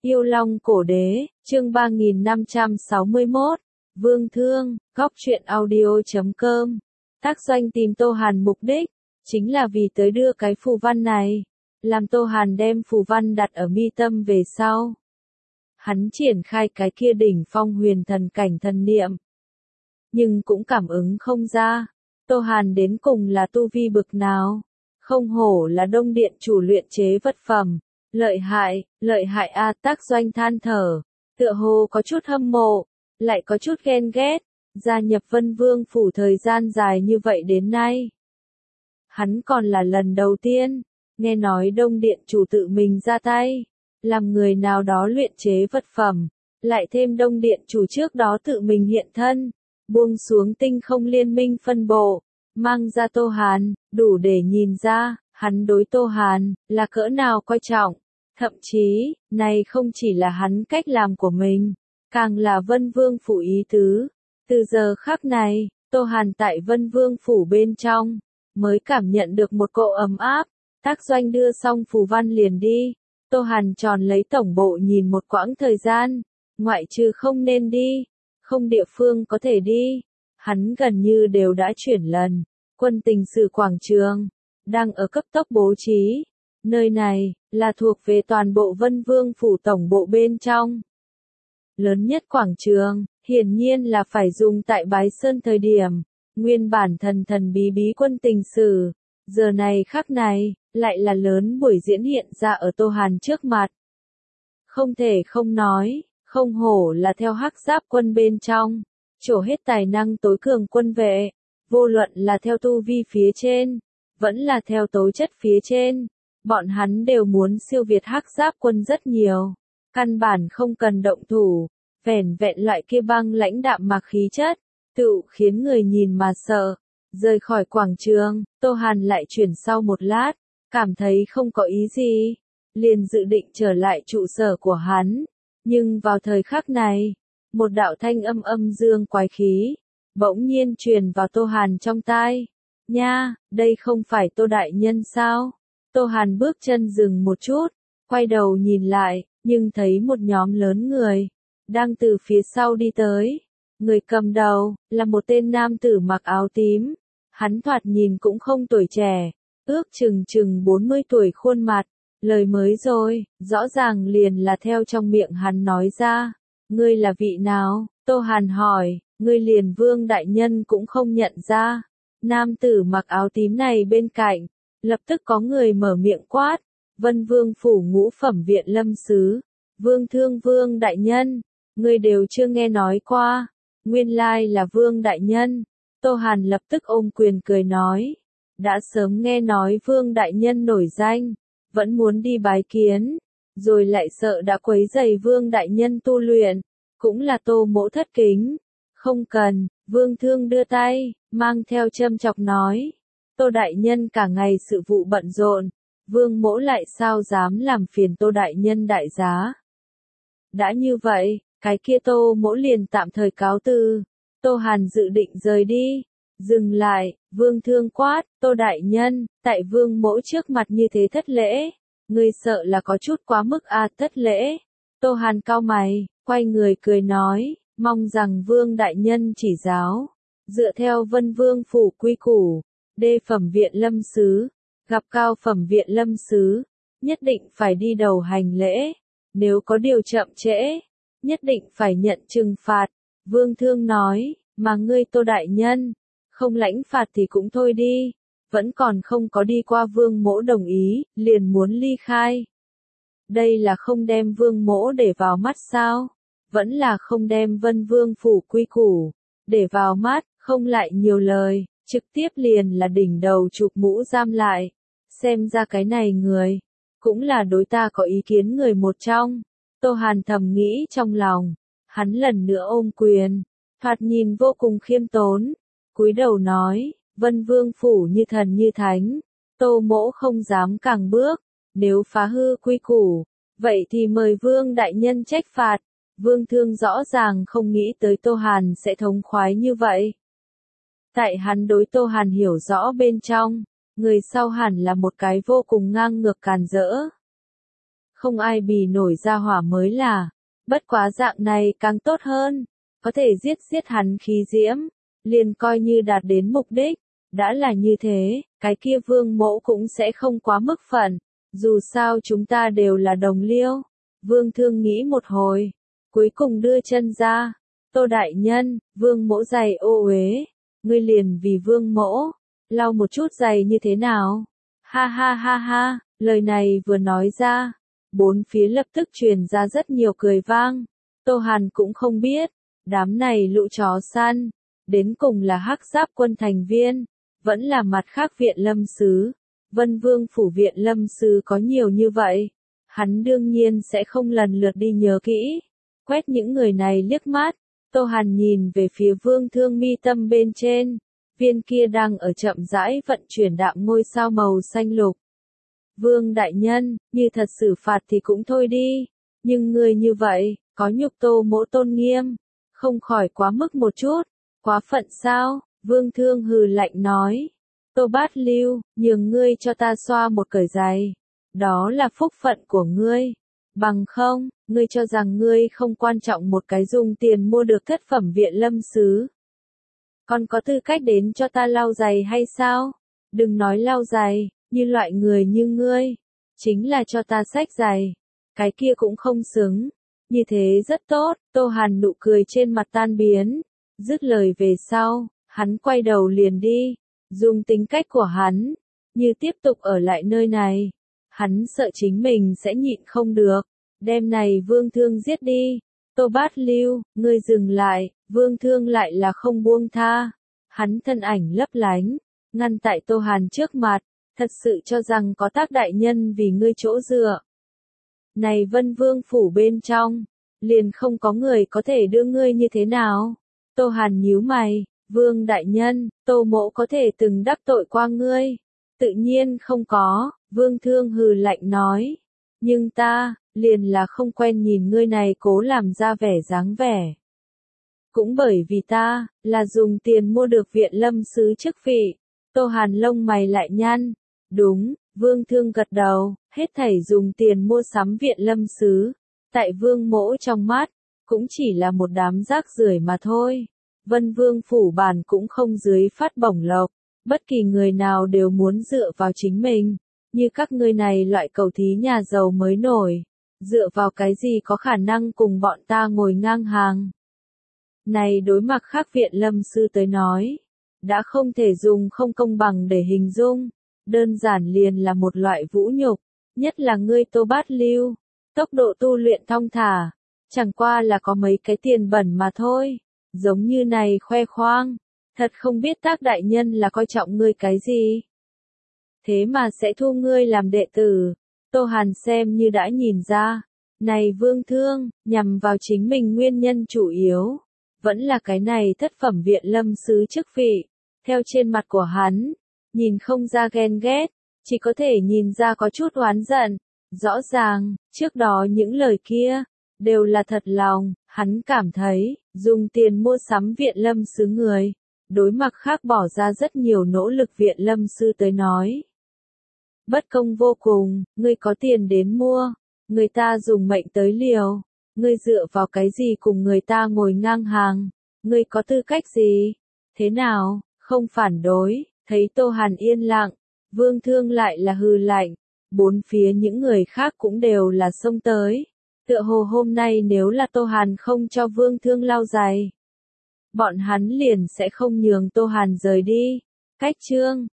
Yêu Long Cổ Đế, chương 3561, Vương Thương, Góc truyện audio.com. Tác doanh tìm Tô Hàn mục đích, chính là vì tới đưa cái phù văn này, làm Tô Hàn đem phù văn đặt ở mi tâm về sau. Hắn triển khai cái kia đỉnh phong huyền thần cảnh thần niệm. Nhưng cũng cảm ứng không ra, Tô Hàn đến cùng là tu vi bực nào, không hổ là Đông Điện chủ luyện chế vật phẩm. Lợi hại a, tác doanh than thở, tựa hồ có chút hâm mộ, lại có chút ghen ghét, gia nhập Vân Vương phủ thời gian dài như vậy đến nay. Hắn còn là lần đầu tiên, nghe nói Đông Điện chủ tự mình ra tay, làm người nào đó luyện chế vật phẩm, lại thêm Đông Điện chủ trước đó tự mình hiện thân, buông xuống tinh không liên minh phân bộ, mang ra Tô Hàn, đủ để nhìn ra, hắn đối Tô Hàn, là cỡ nào coi trọng. Thậm chí, này không chỉ là hắn cách làm của mình, càng là Vân Vương phủ ý tứ. Từ giờ khắc này, Tô Hàn tại Vân Vương phủ bên trong, mới cảm nhận được một cỗ ấm áp. Tác doanh đưa xong phù văn liền đi. Tô Hàn tròn lấy tổng bộ nhìn một quãng thời gian, ngoại trừ không nên đi, không địa phương có thể đi. Hắn gần như đều đã chuyển lần. Quân tình sự quảng trường, đang ở cấp tốc bố trí. Nơi này, là thuộc về toàn bộ Vân Vương phủ tổng bộ bên trong. Lớn nhất quảng trường, hiển nhiên là phải dùng tại Bái Sơn thời điểm, nguyên bản thần bí quân tình sử. Giờ này khắc này, lại là lớn buổi diễn hiện ra ở Tô Hàn trước mặt. Không thể không nói, không hổ là theo hắc giáp quân bên trong, trổ hết tài năng tối cường quân vệ, vô luận là theo tu vi phía trên, vẫn là theo tố chất phía trên. Bọn hắn đều muốn siêu việt hắc giáp quân rất nhiều, căn bản không cần động thủ, vẻn vẹn loại kia băng lãnh đạm mặc khí chất, tự khiến người nhìn mà sợ. Rời khỏi quảng trường, Tô Hàn lại chuyển sau một lát, cảm thấy không có ý gì, liền dự định trở lại trụ sở của hắn. Nhưng vào thời khắc này, một đạo thanh âm dương quái khí, bỗng nhiên truyền vào Tô Hàn trong tai. Nha, đây không phải Tô đại nhân sao? Tô Hàn bước chân dừng một chút, quay đầu nhìn lại, nhưng thấy một nhóm lớn người, đang từ phía sau đi tới. Người cầm đầu, là một tên nam tử mặc áo tím. Hắn thoạt nhìn cũng không tuổi trẻ, ước chừng 40 tuổi khuôn mặt. Lời mới rồi, rõ ràng liền là theo trong miệng hắn nói ra. Ngươi là vị nào? Tô Hàn hỏi, ngươi liền Vương đại nhân cũng không nhận ra. Nam tử mặc áo tím này bên cạnh, lập tức có người mở miệng quát, Vân Vương phủ ngũ phẩm viện lâm sứ, Vương Thương Vương đại nhân, ngươi đều chưa nghe nói qua, nguyên lai là Vương đại nhân. Tô Hàn lập tức ôm quyền cười nói, đã sớm nghe nói Vương đại nhân nổi danh, vẫn muốn đi bái kiến, rồi lại sợ đã quấy rầy Vương đại nhân tu luyện, cũng là Tô mỗ thất kính. Không cần, Vương Thương đưa tay, mang theo châm chọc nói. Tô đại nhân cả ngày sự vụ bận rộn, Vương mỗ lại sao dám làm phiền Tô đại nhân đại giá. Đã như vậy, cái kia Tô mỗ liền tạm thời cáo từ. Tô Hàn dự định rời đi, dừng lại, Vương Thương quát, Tô đại nhân, tại Vương mỗ trước mặt như thế thất lễ, ngươi sợ là có chút quá mức thất lễ. Tô Hàn cau mày, quay người cười nói, mong rằng Vương đại nhân chỉ giáo, dựa theo Vân Vương phủ quy củ. Đê phẩm viện lâm sứ, gặp cao phẩm viện lâm sứ, nhất định phải đi đầu hành lễ, nếu có điều chậm trễ, nhất định phải nhận trừng phạt. Vương Thương nói, mà ngươi Tô đại nhân, không lãnh phạt thì cũng thôi đi, vẫn còn không có đi qua Vương mỗ đồng ý, liền muốn ly khai. Đây là không đem Vương mỗ để vào mắt sao? Vẫn là không đem Vân Vương phủ quy củ để vào mắt, không lại nhiều lời. Trực tiếp liền là đỉnh đầu chụp mũ giam lại. Xem ra cái này người, cũng là đối ta có ý kiến người một trong. Tô Hàn thầm nghĩ trong lòng. Hắn lần nữa ôm quyền, thoạt nhìn vô cùng khiêm tốn. Cúi đầu nói, Vân Vương phủ như thần như thánh. Tô mỗ không dám càng bước. Nếu phá hư quy củ, vậy thì mời Vương đại nhân trách phạt. Vương Thương rõ ràng không nghĩ tới Tô Hàn sẽ thống khoái như vậy. Tại hắn đối Tô Hàn hiểu rõ bên trong, người sau hẳn là một cái vô cùng ngang ngược càn rỡ. không ai bì nổi ra hỏa mới là. Bất quá dạng này càng tốt hơn, có thể giết hắn khí diễm, liền coi như đạt đến mục đích. Đã là như thế, cái kia Vương Mỗ cũng sẽ không quá mức phận, dù sao chúng ta đều là đồng liêu. Vương Thương nghĩ một hồi, cuối cùng đưa chân ra. Tô đại nhân, Vương Mỗ giày ô uế, ngươi liền vì Vương Mỗ, lau một chút giày như thế nào? Ha ha ha ha, lời này vừa nói ra, bốn phía lập tức truyền ra rất nhiều cười vang. Tô Hàn cũng không biết, đám này lũ chó săn, đến cùng là Hắc Giáp quân thành viên, vẫn là mặt khác viện lâm sứ. Vân Vương phủ viện lâm sứ có nhiều như vậy, hắn đương nhiên sẽ không lần lượt đi nhớ kỹ. Quét những người này liếc mắt, Tô Hàn nhìn về phía Vương Thương mi tâm bên trên, viên kia đang ở chậm rãi vận chuyển đạm ngôi sao màu xanh lục. Vương đại nhân, như thật xử phạt thì cũng thôi đi, nhưng người như vậy, có nhục Tô Mỗ tôn nghiêm, không khỏi quá mức một chút, quá phận sao? Vương Thương hừ lạnh nói. Tô Bát Lưu, nhường ngươi cho ta xoa một cởi giày, đó là phúc phận của ngươi. Bằng không, ngươi cho rằng ngươi không quan trọng một cái dùng tiền mua được thất phẩm viện lâm sứ. Còn có tư cách đến cho ta lau giày hay sao? Đừng nói lau giày, như loại người như ngươi, chính là cho ta xách giày, cái kia cũng không xứng. Như thế rất tốt, Tô Hàn nụ cười trên mặt tan biến. Dứt lời về sau, hắn quay đầu liền đi. Dùng tính cách của hắn, như tiếp tục ở lại nơi này, hắn sợ chính mình sẽ nhịn không được, đêm này Vương Thương giết đi. Tô Bát Lưu, ngươi dừng lại, Vương Thương lại là không buông tha. Hắn thân ảnh lấp lánh, ngăn tại Tô Hàn trước mặt, thật sự cho rằng có Tác đại nhân vì ngươi chỗ dựa. Này Vân Vương phủ bên trong, liền không có người có thể đưa ngươi như thế nào? Tô Hàn nhíu mày. Vương đại nhân, Tô Mỗ có thể từng đắc tội qua ngươi. Tự nhiên không có, Vương Thương hừ lạnh nói. Nhưng ta, liền là không quen nhìn ngươi này cố làm ra vẻ dáng vẻ. Cũng bởi vì ta, là dùng tiền mua được viện lâm sứ chức vị. Tô Hàn lông mày lại nhăn. Đúng, Vương Thương gật đầu, hết thảy dùng tiền mua sắm viện lâm sứ. Tại Vương Mỗ trong mắt, cũng chỉ là một đám rác rưởi mà thôi. Vân Vương phủ bản cũng không dưới phát bổng lộc, bất kỳ người nào đều muốn dựa vào chính mình, như các ngươi này loại cầu thí nhà giàu mới nổi, dựa vào cái gì có khả năng cùng bọn ta ngồi ngang hàng. Này đối mặt khác viện lâm sư tới nói, đã không thể dùng không công bằng để hình dung, đơn giản liền là một loại vũ nhục, nhất là ngươi Tô Bát Lưu, tốc độ tu luyện thong thả, chẳng qua là có mấy cái tiền bẩn mà thôi. Giống như này khoe khoang, thật không biết Tác đại nhân là coi trọng ngươi cái gì. Thế mà sẽ thu ngươi làm đệ tử. Tô Hàn xem như đã nhìn ra, này Vương Thương, nhằm vào chính mình nguyên nhân chủ yếu, vẫn là cái này thất phẩm viện lâm sứ chức vị. Theo trên mặt của hắn, nhìn không ra ghen ghét, chỉ có thể nhìn ra có chút oán giận. Rõ ràng, trước đó những lời kia, đều là thật lòng, hắn cảm thấy, dùng tiền mua sắm viện lâm sứ người, đối mặt khác bỏ ra rất nhiều nỗ lực viện lâm sư tới nói. Bất công vô cùng, ngươi có tiền đến mua, người ta dùng mệnh tới liều, ngươi dựa vào cái gì cùng người ta ngồi ngang hàng, ngươi có tư cách gì? Thế nào, không phản đối, thấy Tô Hàn yên lặng, Vương Thương lại là hừ lạnh, bốn phía những người khác cũng đều là xông tới. Tựa hồ hôm nay nếu là Tô Hàn không cho Vương Thương lau giày, bọn hắn liền sẽ không nhường Tô Hàn rời đi. Cách chương